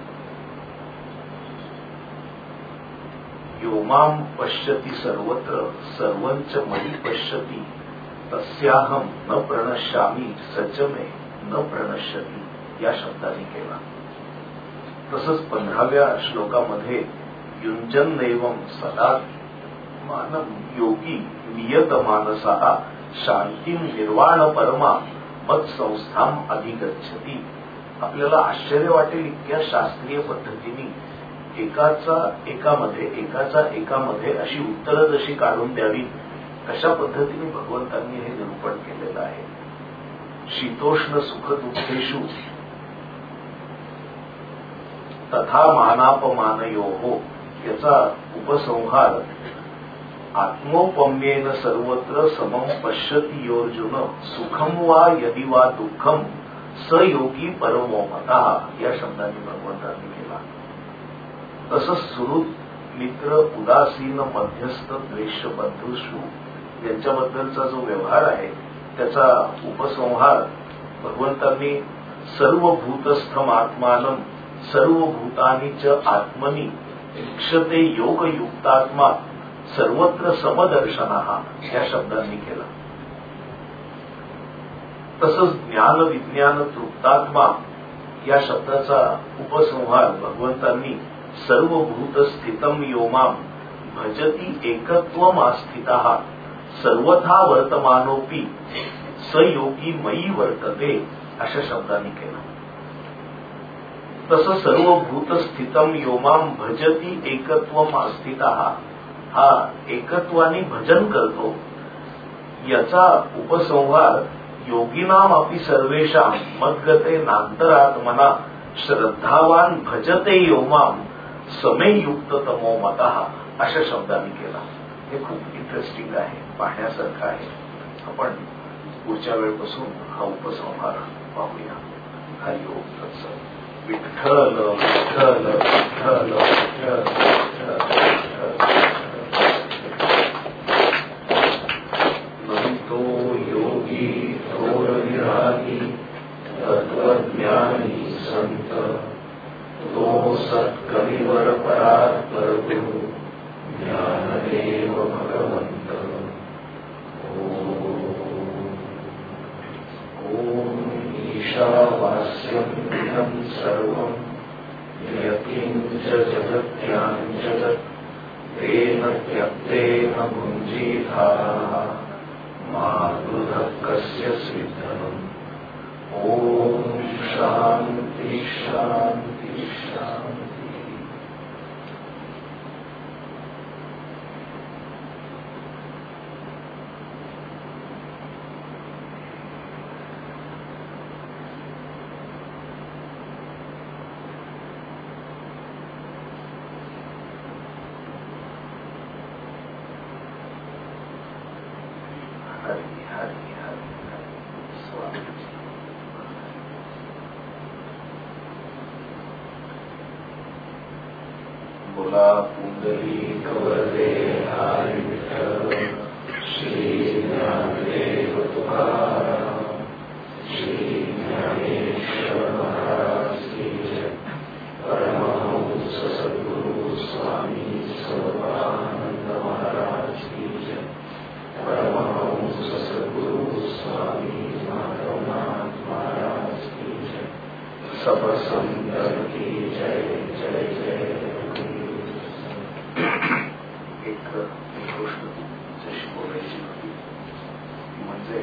योमाम पश्यति सर्वत्र सर्वंच मयि पश्यति तस्याहम न प्रणश्यामी सचमे न प्रणश्यति या शब्दांनी केला. तसंच 15व्या श्लोकामध्ये युंजन्नैवं सदात्मानं योगी नियतमानसः शांतीं निर्वाण परमा मत्संस्थां अधिगच्छति. आपल्याला आश्चर्य वाटेल इतक्या शास्त्रीय पद्धतीने एकाचा एकामध्ये अशी उत्तरं जशी काढून द्यावी कशा पद्धतीने भगवंतांनी हे निरूपण केलेलं आहे. शीतोष्ण सुख दुःखेषु तथा मानापमानयोः याचा उपसंहार आत्मोपम्येन सर्वत्र समं पश्यति योर्जुन सुखम वा यदि वा दुःखम स योगी परमो मतः या शब्दांनी भगवंतांनी केला. तसंच सुहृद मित्र उदासीन मध्यस्थ द्वेष बंधुषु यांच्याबद्दलचा जो व्यवहार आहे त्याचा उपसंहार भगवंतांनी सर्व भूतस्थम आत्मानं सर्वभूतानि च आत्मनि इक्षते योग युक्तात्मा सर्वत्र समदर्शनः या शब्दांनी केला. तसंच ज्ञान विज्ञान तृप्तात्मा या शब्दाचा उपसंहार भगवंतांनी सर्वभूत स्थितम योमाम भजती एकत्वम आस्थितः सर्वथा वर्तमानोपि स योगी मयी वर्तते अशा शब्दांनी केलं. तसं सर्वभूत स्थितम योमाम भजती एकत्वम अस्थितः हा एकत्वाने भजन करतो याचा उपसंहार योगिनाम अपि सर्वेषां मद्गते नांतरात्मना श्रद्धावान भजते योमाम समेयुक्त तमो मतः अशा शब्दांनी केला. हे खूप इंटरेस्टिंग आहे, पाहण्यासारखं आहे. आपण पुढच्या वेळेपासून हा उपसंहार पाहूया. हरिओम तत्सत. विठ्ठल विठ्ठल विठ्ठल तो योगी थोर विरागी तत्वज्ञानी संत तो सत्कविवर परात्पर ज्ञानदेव भगवंत. ईशावास्यं इदं सर्वं यत्किंच जगत्यां जगत् तेन त्यक्तेन भुञ्जीथा मा दुःखः कस्य स्विद्धम्. ॐ शान्ति शान्ति शान्ति. बोला पुंडलीक वरदे हरी विठ्ठल. श्री ज्ञानदेव तुकाराम. श्री ज्ञानेश्वर महाराज की जय. परमहंस सद्गुरु स्वामी सर्वानंद महाराज की जय. परमहंस सद्गुरु स्वामी माधवनाथ महाराज की जय. सब संतन की जय जय जय. एक गोष्ट जशी बोलायची होती ती म्हणजे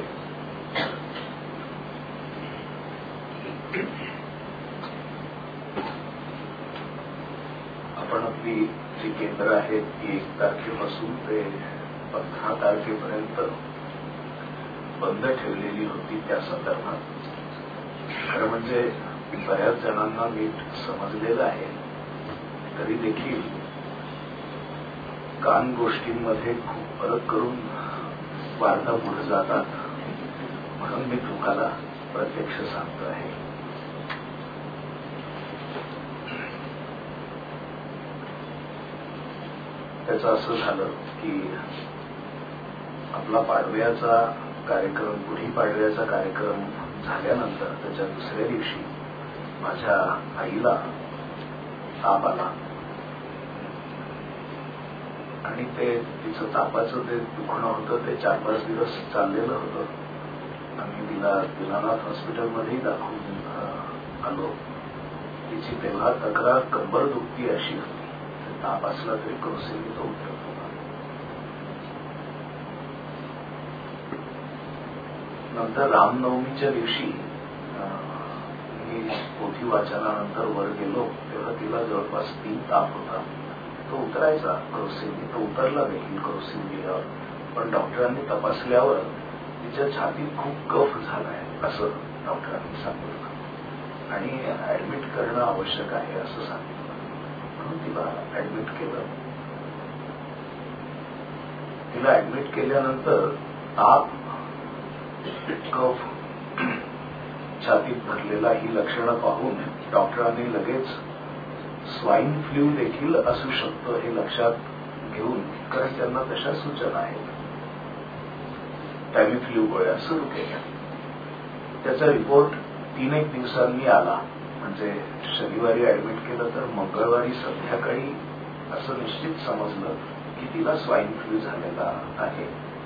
आपण आपली जी केंद्र आहेत ती 1 तारखेपासून ते 15 तारखेपर्यंत बंद ठेवलेली होती. त्या संदर्भात खरं म्हणजे बऱ्याच जणांना नीट समजलेलं आहे, तरी देखील कान गोष्टींमध्ये खूप फरक करून वार्ता पुढे जातात, म्हणून मी तुम्हाला प्रत्यक्ष सांगतो आहे. त्याचं असं झालं की आपला पाडव्याचा कार्यक्रम, गुढीपाडव्याचा कार्यक्रम झाल्यानंतर त्याच्या दुसऱ्या दिवशी माझ्या आईला ताप आला आणि ते तिचं तापाचं ते दुखणं होतं ते 4-5 दिवस चाललेलं होतं. आम्ही तिला दिनानाथ हॉस्पिटलमध्येही दाखवून आलो. तिची तेव्हा तक्रार कंबर दुखती अशी होती. ताप असला तरी क्रोसेली तो उठत होता. नंतर रामनवमीच्या दिवशी मी पोथी वाचनानंतर वर गेलो तेव्हा तिला जवळपास 3 ताप होता. तो उतरायचा क्रोसेली, तो उतरला देखील क्रोसेल गेल्यावर, पण डॉक्टरांनी तपासल्यावर तिच्या छातीत खूप कफ झालाय असं डॉक्टरांनी सांगितलं आणि ऍडमिट करणं आवश्यक आहे असं सांगितलं. म्हणून तिला ऍडमिट केलं. तिला ऍडमिट केल्यानंतर ताप, कफ, छातीत भरलेला ही लक्षणं पाहून डॉक्टरांनी लगेच स्वाईन फ्लू देखील असू शकतो हे लक्षात घेऊन, कारण त्यांना तशा सूचना आहेत, टॅमिफ्लू गोळ्या सुरू केल्या. त्याचा रिपोर्ट 3-1 दिवसांनी आला. म्हणजे शनिवारी ऍडमिट केलं तर मंगळवारी संध्याकाळी असं निश्चित समजलं की तिला स्वाईन फ्लू झालेला आहे.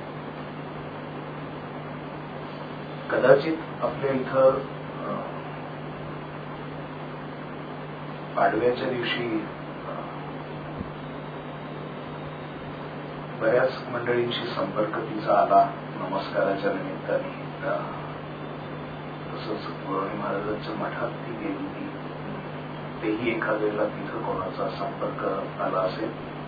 कदाचित आपल्या इथं पाडव्याच्या दिवशी बऱ्याच मंडळींशी संपर्क तिचा आला नमस्काराच्या निमित्ताने. तसंच गुरुवाणी महाराजांच्या मठात ती गेली ती, तेही एखाद्याला तिथं कोणाचा संपर्क आला असेल,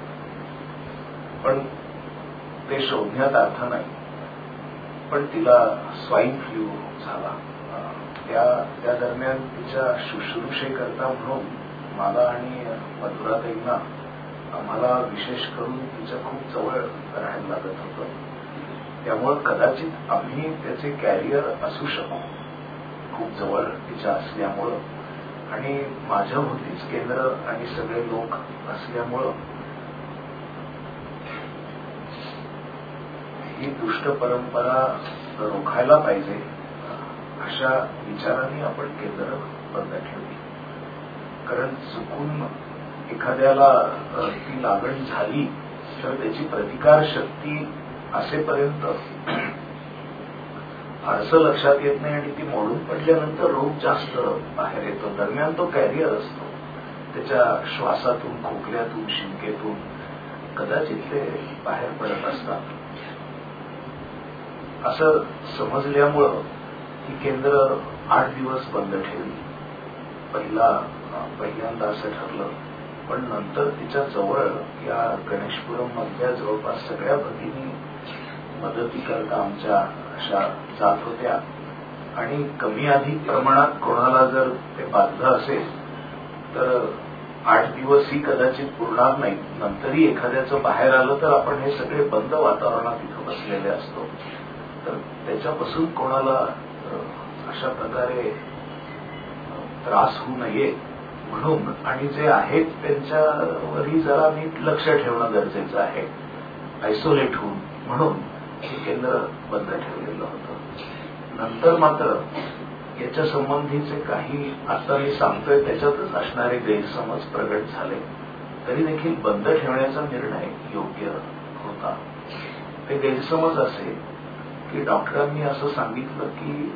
पण ते शोधण्यात अर्थ नाही. पण तिला स्वाईन फ्लू झाला. त्या दरम्यान तिच्या शुश्रूषेकरता म्हणून मला आणि मधुराताईंना आम्हाला विशेष करून तिच्या खूप जवळ राहायला लागत होतं. त्यामुळं कदाचित आम्ही त्याचे कॅरियर असू शकू, खूप जवळ तिच्या असल्यामुळं, आणि माझ्या भोवतीच केंद्र आणि सगळे लोक असल्यामुळं ही दुष्ट परंपरा रोखायला पाहिजे अशा विचाराने आपण केंद्र बंद ठेवली. कारण चुकून एखाद्याला ती लागण झाली तर त्याची प्रतिकार शक्ती असेपर्यंत फारसं लक्षात येत नाही, आणि ती मोडून पडल्यानंतर रोग जास्त बाहेर येतो. दरम्यान तो कॅरियर असतो, त्याच्या श्वासातून, खोकल्यातून, शिंकेतून कदाचित ते बाहेर पडत असतात. असं समजल्यामुळं ही केंद्र 8 दिवस बंद ठेवली. पहिल्यांदा असं ठरलं, पण नंतर तिच्या जवळ या गणेशपुरम मधल्या जवळपास सगळ्या भगिनी मदतीकरता आमच्या अशा जात होत्या, आणि कमी अधिक प्रमाणात कोणाला जर ते बाधलं असेल तर 8 दिवस ही कदाचित पुरणार नाही. नंतरही एखाद्याचं बाहेर आलं तर आपण हे सगळे बंद वातावरणात इथं बसलेले असतो, तर त्याच्यापासून कोणाला अशा प्रकारे त्रास होऊ नये म्हणून, आणि जे आहेत त्यांच्यावरही जरा नीट लक्ष ठेवणं गरजेचं आहे, आयसोलेट होऊन, म्हणून हे केंद्र बंद ठेवलेलं होतं. नंतर मात्र याच्या संबंधीचे काही आता मी सांगतोय त्याच्यातच असणारे गैरसमज प्रगट झाले, तरी देखील बंद ठेवण्याचा निर्णय योग्य होता. ते गैरसमज असे की डॉक्टरांनी असं सांगितलं की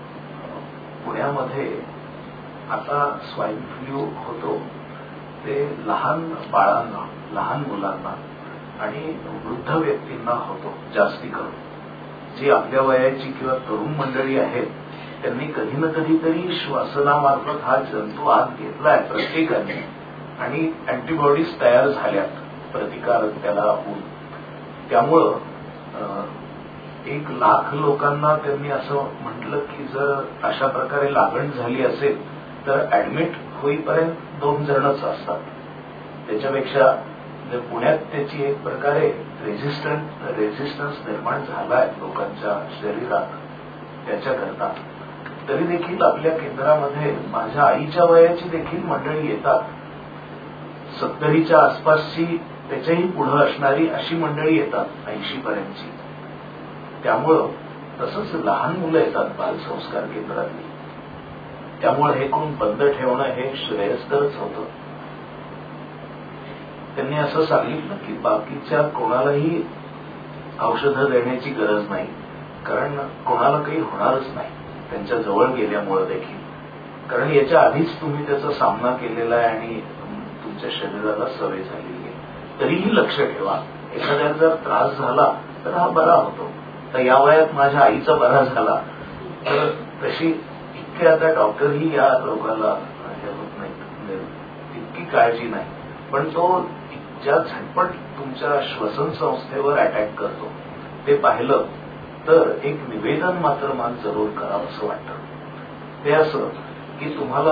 पुण्यामध्ये आता स्वाईन फ्लू होतो ते लहान बाळांना, लहान मुलांना आणि वृद्ध व्यक्तींना होतो जास्ती करून. जी आपल्या वयाची किंवा तरुण मंडळी आहेत त्यांनी कधी ना कधीतरी श्वासनामार्फत हा जंतू आत घेतलाय प्रत्येकाने, आणि अँटीबॉडीज तयार झाल्यात प्रतिकार त्याला होऊन. त्यामुळं 1,00,000 लोकांना त्यांनी असं म्हटलं की जर अशा प्रकारे लागण झाली असेल तर ऍडमिट होईपर्यंत 2 जणच असतात. त्याच्यापेक्षा पुण्यात त्याची एक प्रकारे रेझिस्टन्स निर्माण झालाय लोकांच्या शरीरात त्याच्याकरता. तरी देखील आपल्या केंद्रामध्ये माझ्या आईच्या वयाची देखील मंडळी येतात, 70च्या आसपासची, त्याच्याही पुढे असणारी अशी मंडळी येतात 80 पर्यंतची. त्यामुळं तसंच लहान मुलं येतात बालसंस्कार केंद्रातली. त्यामुळे हे कोण बंद ठेवणं हे श्रेयस्करच होतं. त्यांनी असं सांगितलं की बाकीच्या कोणालाही औषधं देण्याची गरज नाही, कारण कोणाला काही होणारच नाही त्यांच्या जवळ गेल्यामुळे देखील. कारण याच्या आधीच तुम्ही त्याचा सामना केलेला आहे आणि तुमच्या शरीराला सवय झालेली आहे. तरीही लक्ष ठेवा, एखाद्याला जर त्रास झाला तर हा बरा होतो. तर या वयात माझ्या आईचा बरा झाला तर तशी इतके आता डॉक्टरही या रोगाला होत नाही, इतकी काळजी नाही, पण तो ज्या झटपट तुमच्या श्वसन संस्थेवर अटॅक करतो ते पाहिलं तर एक निवेदन मात्र मला जरूर करावं असं वाटतं. ते असं की तुम्हाला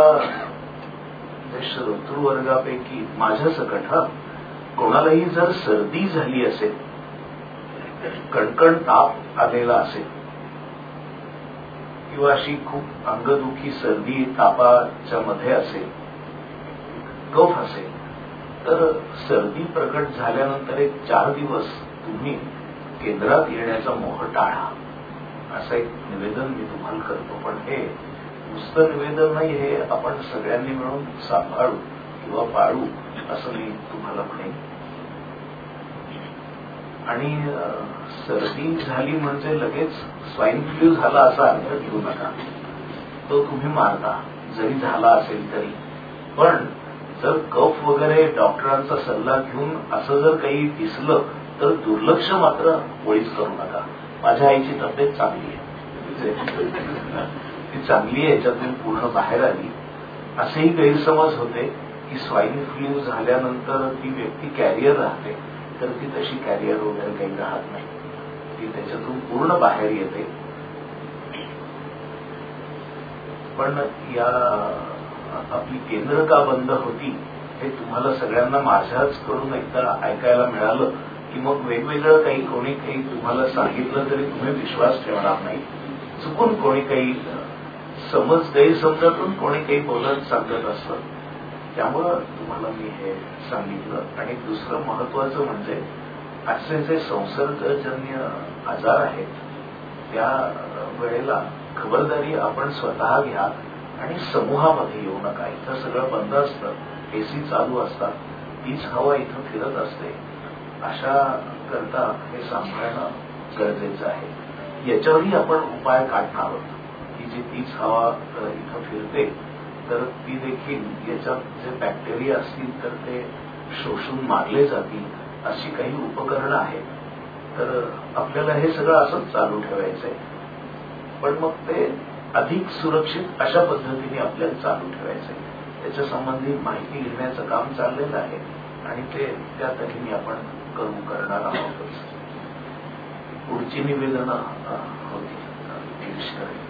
श्रोतृवर्गापैकी माझ्या सकट कोणालाही जर सर्दी झाली असेल, कणकण ताप आलेला असेल किंवा अशी खूप अंगदुखी सर्दी तापाच्या मध्ये असेल, कफ असेल, तर सर्दी प्रकट झाल्यानंतर एक 4 दिवस तुम्ही केंद्रात येण्याचा मोह टाळा, असं एक निवेदन मी तुम्हाला करतो. पण हे नुसतं निवेदन नाही, हे आपण सगळ्यांनी मिळून सांभाळू किंवा पाळू असं मी तुम्हाला म्हणेन. आणि सर्दी झाली म्हणजे लगेच स्वाईन फ्लू झाला असा अर्थ घेऊ नका. तो तुम्ही मारता जरी झाला असेल तरी. पण जर कफ वगैरे डॉक्टरांचा सल्ला घेऊन असं जर काही दिसलं तर दुर्लक्ष मात्र मुळीच करू नका. माझ्या आईची तब्येत चांगली आहे, चांगलीच आहे, ती चांगली आहे, याच्यातून पूर्ण बाहेर आली. असेही गैरसमज होते की स्वाईन फ्लू झाल्यानंतर ती व्यक्ती कॅरियर राहते, तर ती तशी कॅरियर वगैरे काही राहत नाही, ती त्याच्यातून पूर्ण बाहेर येते. पण या आपली केंद्र का बंद होती हे तुम्हाला सगळ्यांना माझ्याच कडून एकदा ऐकायला मिळालं की मग वेगवेगळं काही कोणी काही तुम्हाला सांगितलं तरी तुम्ही विश्वास ठेवणार नाही. चुकून कोणी काही समज गैरसमजातून कोणी काही बोलत सांगत असतं, त्यामुळं तुम्हाला मी हे सांगितलं. आणि दुसरं महत्वाचं म्हणजे असे जे संसर्गजन्य आजार आहेत त्या वेळेला खबरदारी आपण स्वतः घ्या आणि समूहामध्ये येऊ नका. इथं सगळं बंद असतं, एसी चालू असतात, तीच हवा इथं फिरत असते, अशा करता हे सांभाळणं गरजेचं आहे. याच्यावरही आपण उपाय काढणार आहोत की जी तीच हवा इथं फिरते तर ती देखील याच्यात जे बॅक्टेरिया असतील तर ते शोषून मारले जातील, अशी काही उपकरणं आहेत. तर आपल्याला हे सगळं असंच चालू ठेवायचंय, पण मग ते अधिक सुरक्षित अशा पद्धतीने आपल्याला चालू ठेवायचंय. त्याच्या संबंधी माहिती घेण्याचं काम चाललेलं आहे आणि ते त्या तऱ्हेने आपण करणार आहोतच. पुढची निवेदनं होती.